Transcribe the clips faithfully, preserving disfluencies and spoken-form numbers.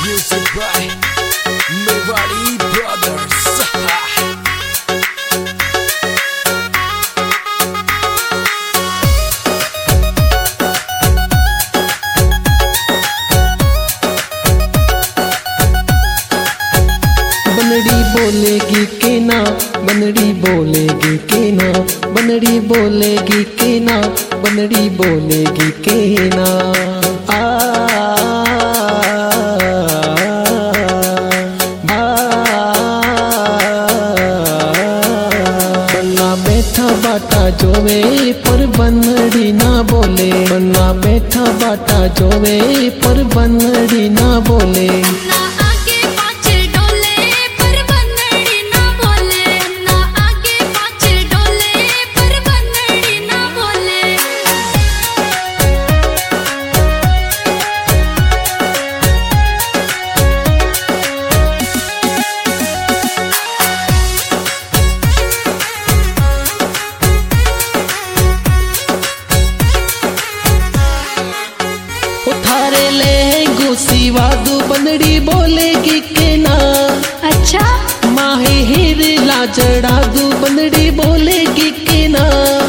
Music by Mewari Brothers. बनड़ी बोलेगी के ना, बनड़ी बोलेगी के ना, बनड़ी बोलेगी के ना, बनड़ी बोलेगी के ना। आ, आ, बन्ना बैठा बाटा जोवे पर बनड़ी ना बोले, बन्ना बैठा बाटा जोवे पर बनड़ी ना बोले। थारे ले गुसी वादू बनड़ी बोलेगी के ना। अच्छा माहे हीर लाजड़ा दू बनड़ी बोलेगी के ना।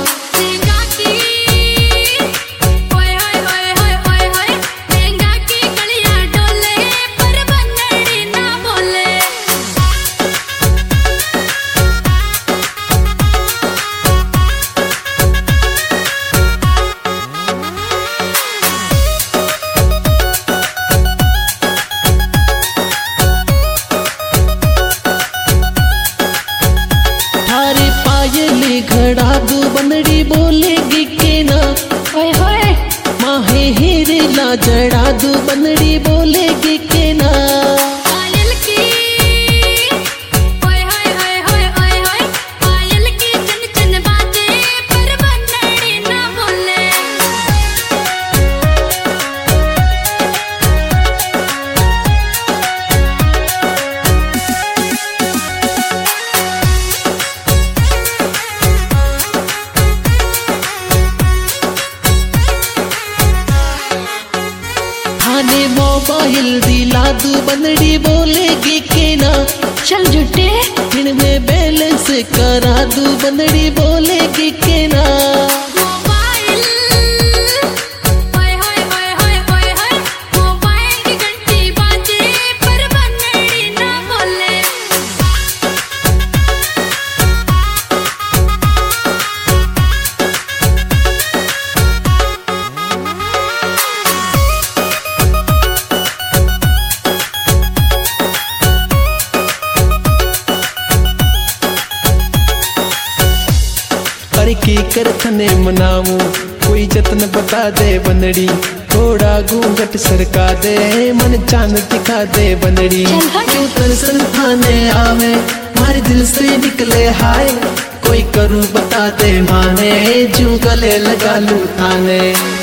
घड़ा दू बनड़ी बोलेगी के ना। ओए होए माहे हीर लाजड़ा दू बनड़ी बोलेगी के ना। पायल की ओए होए होए होए ओए होए पायल की चन चन बाजे पर बनड़ी ना बोले। थाने मोबाइल दिला दू बनड़ी बोलेगी के ना। चल जुटे दिन में बैलेंस करा दू बनड़ी बोलेगी के ना। मोबाइल ओए होए होए होए ओए होए मोबाइल की घंटी बाजे पर बनड़ी ना बोले। अरे की करथने मनाऊं कोई जतन बता दे बनड़ी। थोड़ा घूंघट सरका दे मन चांद दिखा दे बनड़ी। चल हट। क्यों तरसन थाने आवे मारे दिल से निकले हाय। कोई करूं बता दे माने जू गले लगा लूं थाने।